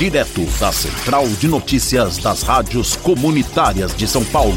direto da Central de Notícias das Rádios Comunitárias de São Paulo.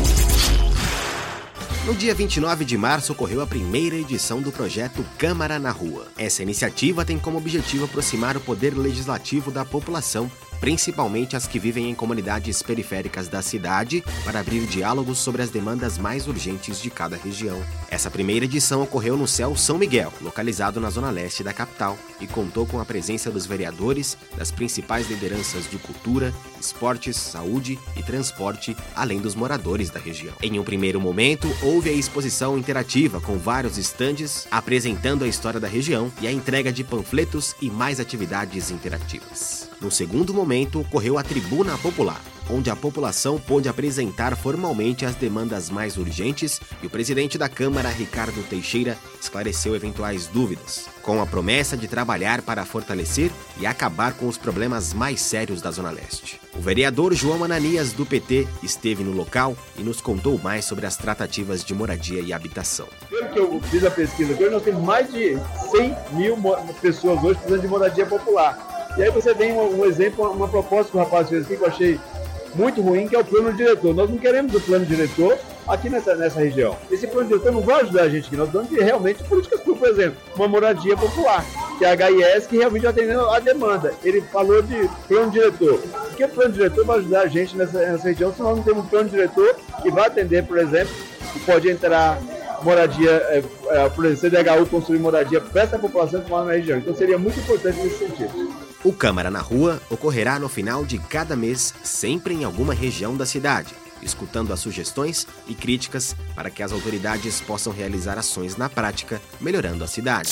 No dia 29 de março ocorreu a primeira edição do projeto Câmara na Rua. Essa iniciativa tem como objetivo aproximar o poder legislativo da população, principalmente as que vivem em comunidades periféricas da cidade, para abrir diálogos sobre as demandas mais urgentes de cada região. Essa primeira edição ocorreu no CEL São Miguel, localizado na zona leste da capital, e contou com a presença dos vereadores, das principais lideranças de cultura, esportes, saúde e transporte, além dos moradores da região. Em um primeiro momento, houve a exposição interativa com vários estandes apresentando a história da região e a entrega de panfletos e mais atividades interativas. No segundo momento, ocorreu a Tribuna Popular, onde a população pôde apresentar formalmente as demandas mais urgentes e o presidente da Câmara, Ricardo Teixeira, esclareceu eventuais dúvidas, com a promessa de trabalhar para fortalecer e acabar com os problemas mais sérios da Zona Leste. O vereador João Ananias, do PT, esteve no local e nos contou mais sobre as tratativas de moradia e habitação. Pelo que eu fiz a pesquisa, hoje nós temos mais de 100 mil pessoas hoje precisando de moradia popular. E aí você tem um exemplo, uma proposta que o rapaz fez aqui que eu achei muito ruim, que é o plano diretor. Nós não queremos o plano diretor aqui nessa região. Esse plano diretor não vai ajudar a gente aqui. Nós estamos de realmente políticas públicas, por exemplo, uma moradia popular, que é a HIS, que realmente está atendendo a demanda. Ele falou de plano diretor. Porque o plano diretor vai ajudar a gente nessa região, se nós não temos um plano diretor que vai atender, por exemplo, que pode entrar moradia, por exemplo, CDHU construir moradia para essa população que mora na região. Então seria muito importante nesse sentido. O Câmara na Rua ocorrerá no final de cada mês, sempre em alguma região da cidade, escutando as sugestões e críticas para que as autoridades possam realizar ações na prática, melhorando a cidade.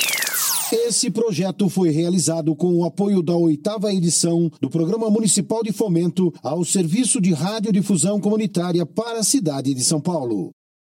Esse projeto foi realizado com o apoio da 8ª edição do Programa Municipal de Fomento ao Serviço de Radiodifusão Comunitária para a cidade de São Paulo.